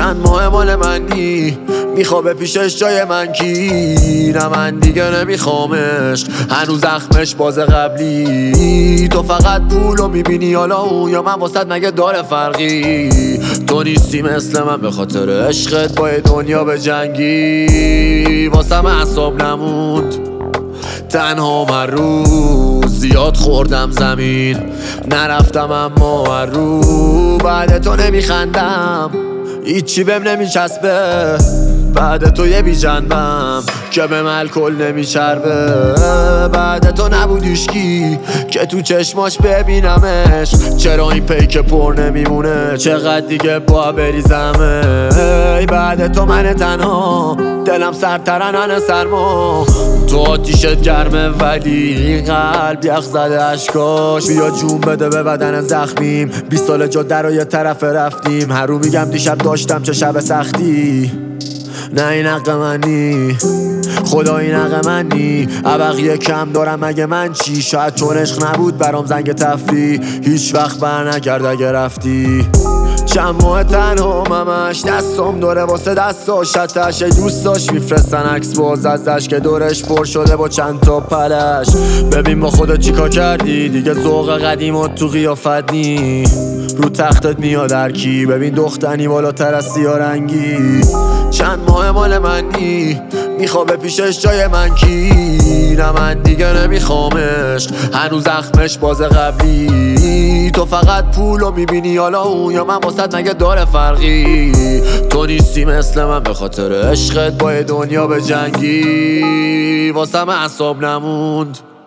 چند ماه مال منی، میخوابه پیشش جای من کی؟ نه من دیگه نمیخوامش، هنوز زخمش باز قبلی. تو فقط پولو میبینی حالا اون، یا من واسط مگه داره فرقی؟ تو نیستی مثل من به خاطر عشقت با دنیا به جنگی. واسم اعصاب نموند تنها من روز، زیاد خوردم زمین نرفتم اما هر رو. بعد تو نمیخندم هیچی بهم نمیچسبه، بعد تو یه بی جنبم که به الکل نمیچربه. بعد تو نبود هیشکی که تو چشماش ببینمش، چرا این پیک پر نمیمونه؟ چقدر دیگه با بریزمه؟ بعد تو من تنها، دلم سرترنن سرما. تو آتیشت گرمه ولی قلب یخ زده اشکاش. بیا جون بده به بدن زخمیم، 20 سال جاده رو یه طرف رفتیم. هر رو میگم دیشب داشتم چه شب سختی. نه این حق منی، خدا این حق منی. بقیه کم دارم مگه من چی؟ شاید چون عشق نبود برام زنگ تفریح، هیچ وقت بر نکرد اگه رفتی. چند ماه تنها ممش، دستم داره واسه دستاش شتش. دوستاش میفرستن عکس باز ازش که دورش پر شده با چند تا پلش. ببین با خودت چیکار کردی دیگه، ذوق قدیمات تو قیافت نی. رو تختت میاد هرکی، ببین دختنی بالاتر از سیارنگی. چند ماه مال منی، میخوابه پیشش جای من کی؟ نه من دیگه نمیخوامش، هنوز زخمش باز قبلی. تو فقط پولو میبینی حالا اون، یا من واسط مگه داره فرقی؟ تو نیستی مثل من به خاطر عشقت با دنیا به جنگی. واسم اعصاب نموند